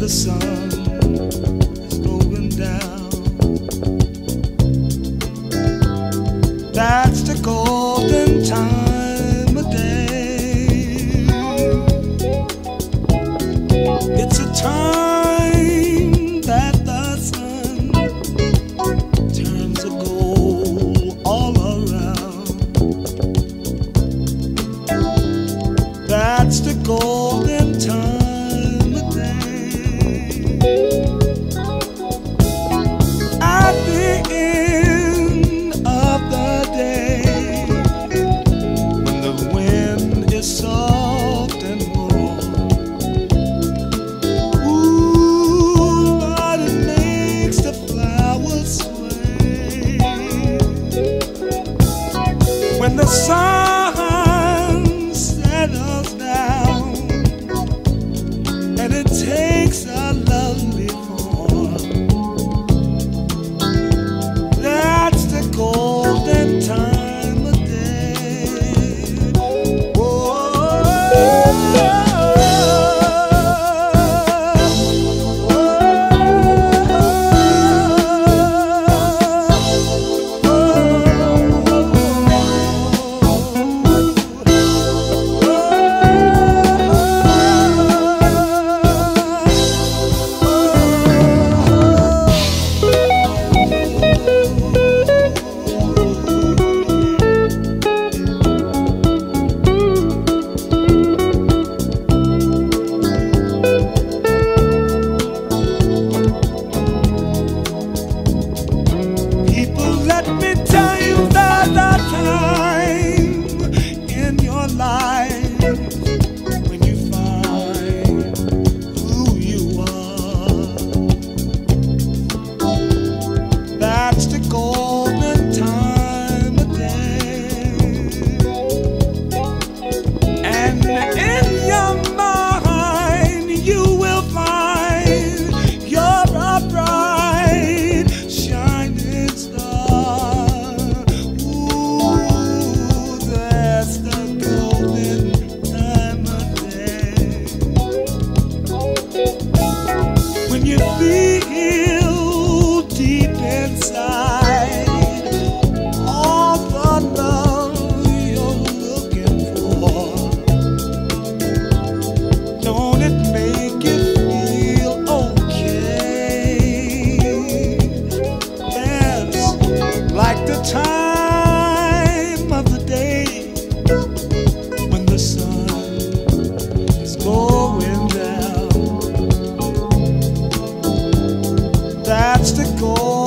the sun is going down. That's the golden time of day. It's a time that the sun turns to gold all around. That's the golden time of day. At the end of the day, when the wind is soft and warm, ooh, but it makes the flowers sway. When the sun settles down and it takes a lovely form, that's the golden time of day. When you find who you are, that's the golden time of day. And in your mind you will find you're a bright shining star. Ooh, that's the golden time of day. When you feel deep inside all the love you're looking for, don't it make you feel okay? Yes, like the time of the day when the sun is going down. That's the goal.